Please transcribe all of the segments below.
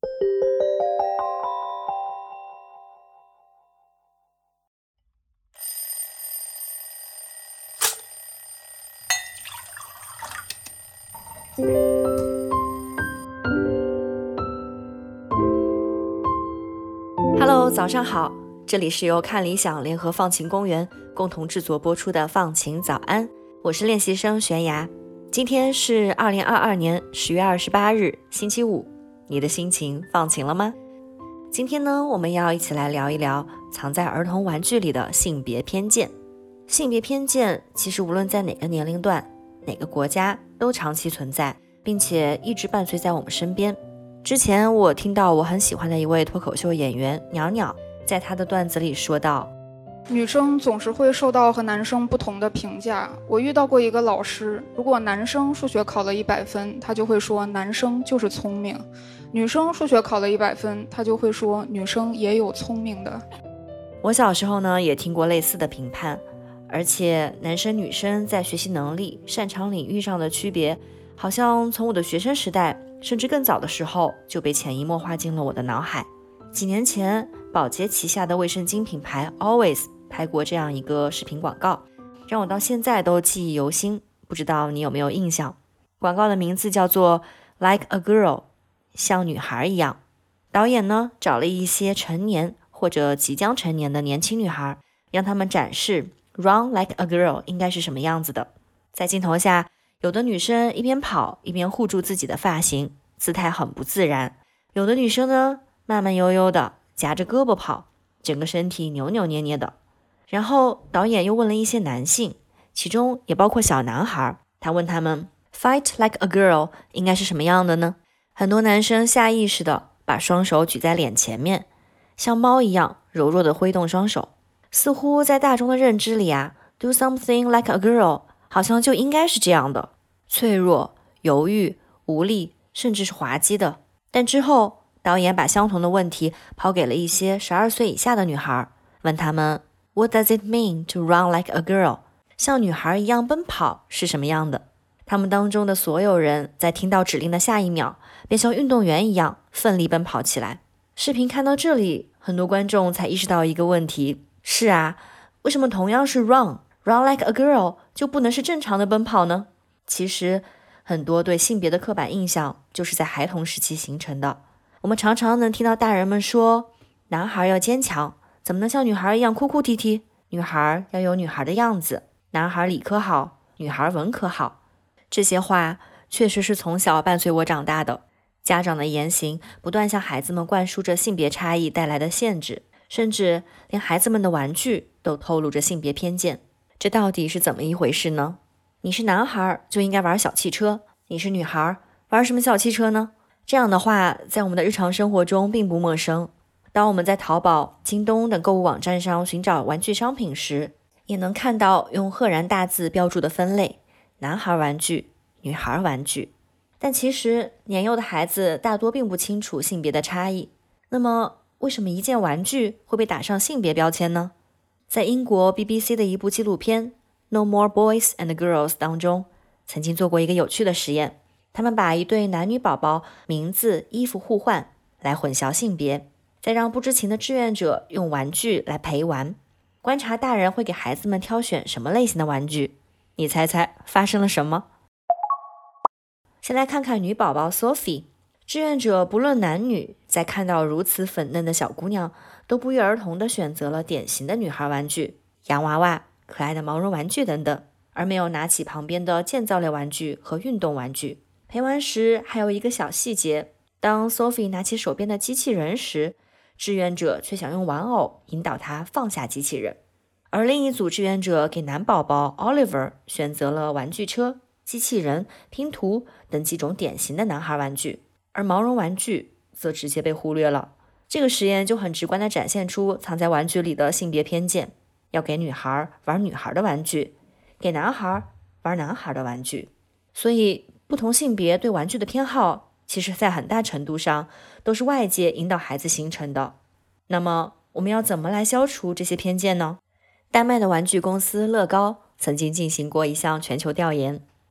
Hello， 早上好，这里是由看理想联合放晴公园共同制作播出的放晴早安，我是练习生悬崖。今天是2022年10月28日，星期五，你的心情放晴了吗？今天呢，我们要一起来聊一聊藏在儿童玩具里的性别偏见。性别偏见其实无论在哪个年龄段、哪个国家都长期存在，并且一直伴随在我们身边。之前我听到我很喜欢的一位脱口秀演员鸟鸟在他的段子里说道， 女生总是会受到和男生不同的评价。我遇到过一个老师，如果男生数学考了100分，他就会说男生就是聪明；女生数学考了100分，他就会说女生也有聪明的。 我小时候呢也听过类似的评判，而且男生女生在学习能力、擅长领域上的区别，好像从我的学生时代甚至更早的时候就被潜移默化进了我的脑海。几年前，宝洁旗下的卫生巾品牌 Always 拍过这样一个视频广告，让我到现在都记忆犹新，不知道你有没有印象。广告的名字叫做 Like a Girl， 像女孩一样。导演呢找了一些成年或者即将成年的年轻女孩，让他们展示 Run Like a Girl 应该是什么样子的。在镜头下，有的女生一边跑一边护住自己的发型，姿态很不自然；有的女生呢慢慢悠悠的夹着胳膊跑，整个身体扭扭捏捏的。然后导演又问了一些男性，其中也包括小男孩，他问他们 Fight like a girl 应该是什么样的呢？很多男生下意识的把双手举在脸前面，像猫一样柔弱的挥动双手，似乎在大众的认知里Do something like a girl 好像就应该是这样的，脆弱、犹豫、无力，甚至是滑稽的。但之后导演把相同的问题抛给了一些12岁以下的女孩，问他们 What does it mean to run like a girl？ 像女孩一样奔跑是什么样的？他们当中的所有人在听到指令的下一秒，便像运动员一样奋力奔跑起来。视频看到这里，很多观众才意识到一个问题，是为什么同样是 run like a girl 就不能是正常的奔跑呢？其实很多对性别的刻板印象就是在孩童时期形成的。我们常常能听到大人们说，男孩要坚强，怎么能像女孩一样哭哭啼啼？女孩要有女孩的样子，男孩理科好，女孩文科好。这些话确实是从小伴随我长大的。家长的言行不断向孩子们灌输着性别差异带来的限制，甚至连孩子们的玩具都透露着性别偏见。这到底是怎么一回事呢？你是男孩就应该玩小汽车，你是女孩玩什么小汽车呢？这样的话在我们的日常生活中并不陌生。当我们在淘宝、京东等购物网站上寻找玩具商品时，也能看到用赫然大字标注的分类，男孩玩具、女孩玩具。但其实年幼的孩子大多并不清楚性别的差异。那么为什么一件玩具会被打上性别标签呢？在英国 BBC 的一部纪录片 No More Boys and Girls 当中，曾经做过一个有趣的实验。他们把一对男女宝宝名字、衣服互换，来混淆性别，再让不知情的志愿者用玩具来陪玩，观察大人会给孩子们挑选什么类型的玩具。你猜猜发生了什么？先来看看女宝宝 Sophie， 志愿者不论男女，在看到如此粉嫩的小姑娘，都不约而同地选择了典型的女孩玩具，洋娃娃、可爱的毛绒玩具等等，而没有拿起旁边的建造类玩具和运动玩具。陪玩时还有一个小细节，当 Sophie 拿起手边的机器人时，志愿者却想用玩偶引导她放下机器人。而另一组志愿者给男宝宝 Oliver 选择了玩具车、机器人、拼图等几种典型的男孩玩具，而毛绒玩具则直接被忽略了。这个实验就很直观地展现出藏在玩具里的性别偏见，要给女孩玩女孩的玩具，给男孩玩男孩的玩具。所以不同性别对玩具的偏好，其实在很大程度上都是外界引导孩子形成的。那么我们要怎么来消除这些偏见呢？丹麦的玩具公司乐高曾经进行过一项全球调研，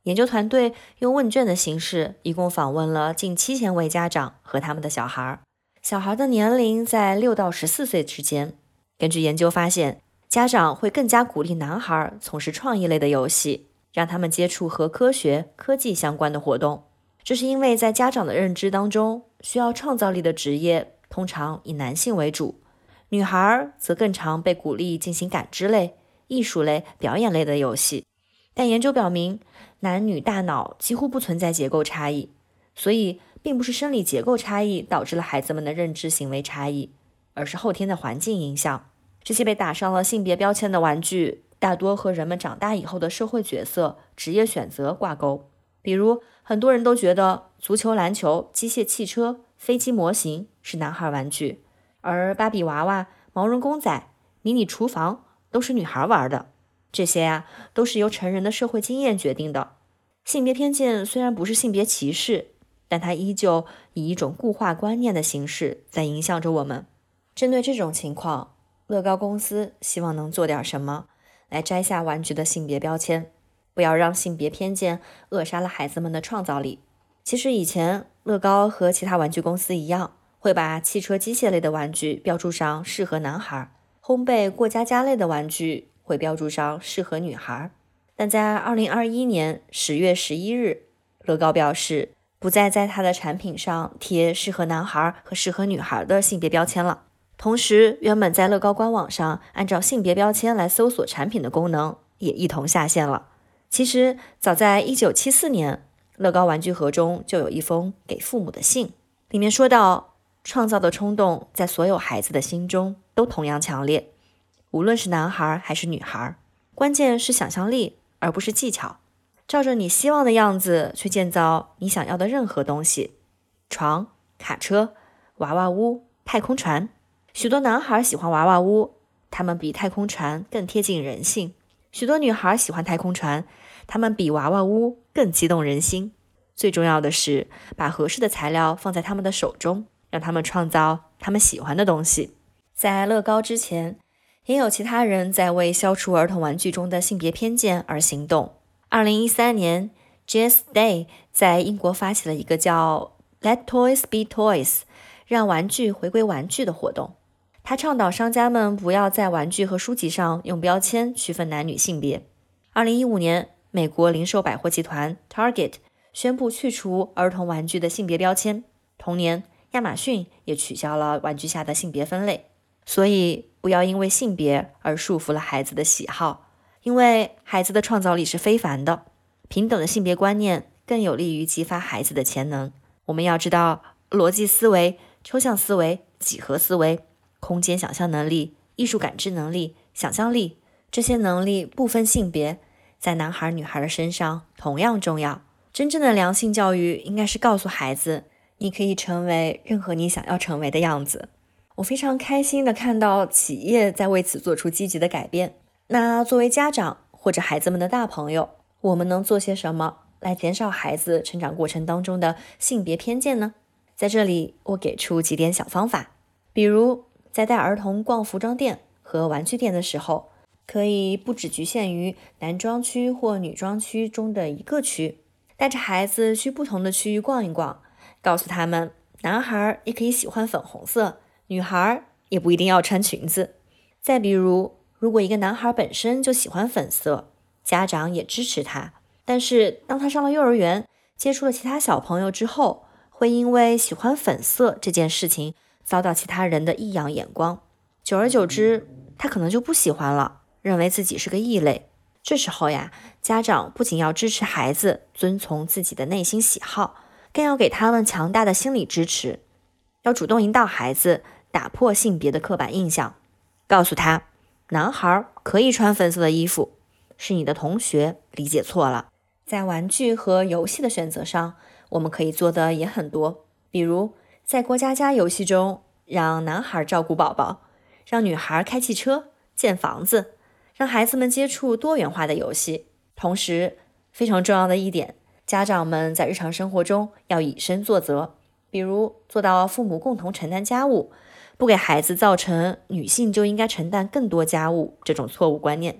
研究团队用问卷的形式，一共访问了近7000位家长和他们的小孩，小孩的年龄在6到14岁之间。根据研究发现，家长会更加鼓励男孩从事创意类的游戏，让他们接触和科学、科技相关的活动。这是因为在家长的认知当中，需要创造力的职业通常以男性为主，女孩则更常被鼓励进行感知类、艺术类、表演类的游戏。但研究表明，男女大脑几乎不存在结构差异，所以并不是生理结构差异导致了孩子们的认知行为差异，而是后天的环境影响。这些被打上了性别标签的玩具，大多和人们长大以后的社会角色、职业选择挂钩。比如，很多人都觉得足球、篮球、机械汽车、飞机模型是男孩玩具，而芭比娃娃、毛绒公仔、迷你厨房都是女孩玩的。这些都是由成人的社会经验决定的。性别偏见虽然不是性别歧视，但它依旧以一种固化观念的形式在影响着我们。针对这种情况，乐高公司希望能做点什么，来摘下玩具的性别标签，不要让性别偏见扼杀了孩子们的创造力。其实以前，乐高和其他玩具公司一样，会把汽车机械类的玩具标注上适合男孩，烘焙过家家类的玩具会标注上适合女孩。但在2021年10月11日，乐高表示不再在它的产品上贴适合男孩和适合女孩的性别标签了。同时，原本在乐高官网上按照性别标签来搜索产品的功能也一同下线了。其实，早在1974年，乐高玩具盒中就有一封给父母的信，里面说到，创造的冲动在所有孩子的心中都同样强烈，无论是男孩还是女孩，关键是想象力，而不是技巧。照着你希望的样子去建造你想要的任何东西，床、卡车、娃娃屋、太空船。许多男孩喜欢娃娃屋，他们比太空船更贴近人性；许多女孩喜欢太空船，他们比娃娃屋更激动人心。最重要的是，把合适的材料放在他们的手中，让他们创造他们喜欢的东西。在乐高之前，也有其他人在为消除儿童玩具中的性别偏见而行动。2013年 Jazz Day 在英国发起了一个叫 Let Toys Be Toys 让玩具回归玩具的活动。他倡导商家们不要在玩具和书籍上用标签区分男女性别。2015年，美国零售百货集团 Target 宣布去除儿童玩具的性别标签。同年，亚马逊也取消了玩具下的性别分类。所以，不要因为性别而束缚了孩子的喜好，因为孩子的创造力是非凡的。平等的性别观念更有利于激发孩子的潜能。我们要知道，逻辑思维、抽象思维、几何思维、空间想象能力、艺术感知能力、想象力，这些能力不分性别，在男孩女孩的身上同样重要。真正的良性教育应该是告诉孩子，你可以成为任何你想要成为的样子。我非常开心地看到企业在为此做出积极的改变。那作为家长或者孩子们的大朋友，我们能做些什么来减少孩子成长过程当中的性别偏见呢？在这里，我给出几点小方法。比如，在带儿童逛服装店和玩具店的时候，可以不只局限于男装区或女装区中的一个区，带着孩子去不同的区域逛一逛，告诉他们，男孩也可以喜欢粉红色，女孩也不一定要穿裙子。再比如，如果一个男孩本身就喜欢粉色，家长也支持他，但是当他上了幼儿园，接触了其他小朋友之后，会因为喜欢粉色这件事情遭到其他人的异样眼光，久而久之，他可能就不喜欢了，认为自己是个异类。这时候呀，家长不仅要支持孩子遵从自己的内心喜好，更要给他们强大的心理支持，要主动引导孩子打破性别的刻板印象，告诉他，男孩可以穿粉色的衣服，是你的同学理解错了。在玩具和游戏的选择上，我们可以做的也很多，比如在过家家游戏中，让男孩照顾宝宝，让女孩开汽车、建房子，让孩子们接触多元化的游戏。同时，非常重要的一点，家长们在日常生活中要以身作则，比如做到父母共同承担家务，不给孩子造成女性就应该承担更多家务这种错误观念。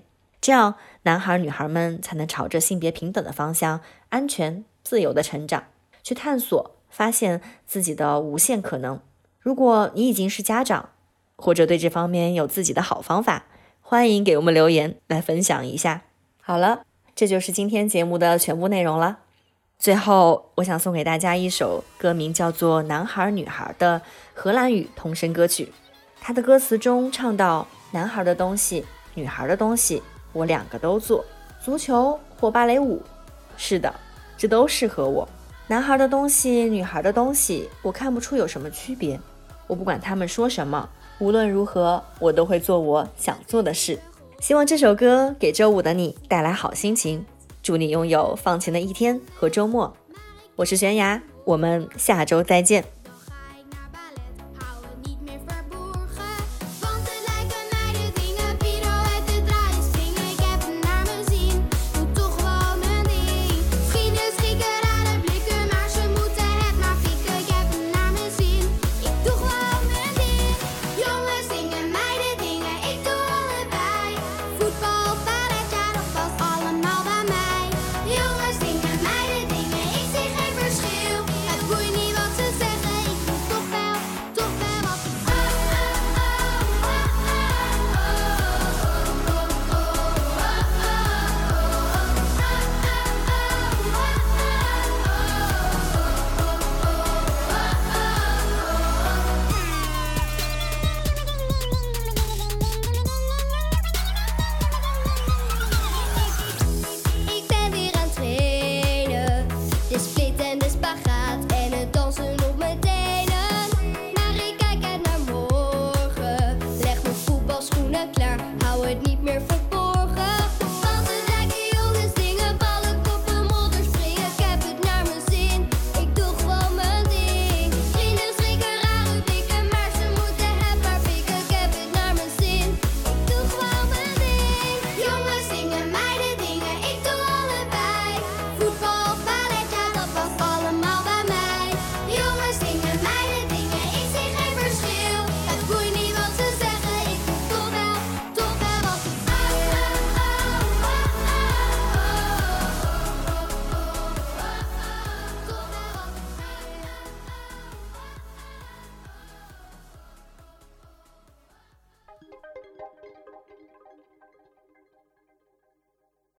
这样男孩女孩们才能朝着性别平等的方向安全自由的成长，去探索发现自己的无限可能。如果你已经是家长，或者对这方面有自己的好方法，欢迎给我们留言来分享一下。好了，这就是今天节目的全部内容了。最后，我想送给大家一首歌名叫做《男孩女孩》的荷兰语童声歌曲。它的歌词中唱到，男孩的东西，女孩的东西，我两个都做，足球或芭蕾舞，是的，这都适合我。男孩的东西，女孩的东西，我看不出有什么区别。我不管他们说什么，无论如何，我都会做我想做的事。希望这首歌给周五的你带来好心情，祝你拥有放晴的一天和周末。我是悬崖，我们下周再见。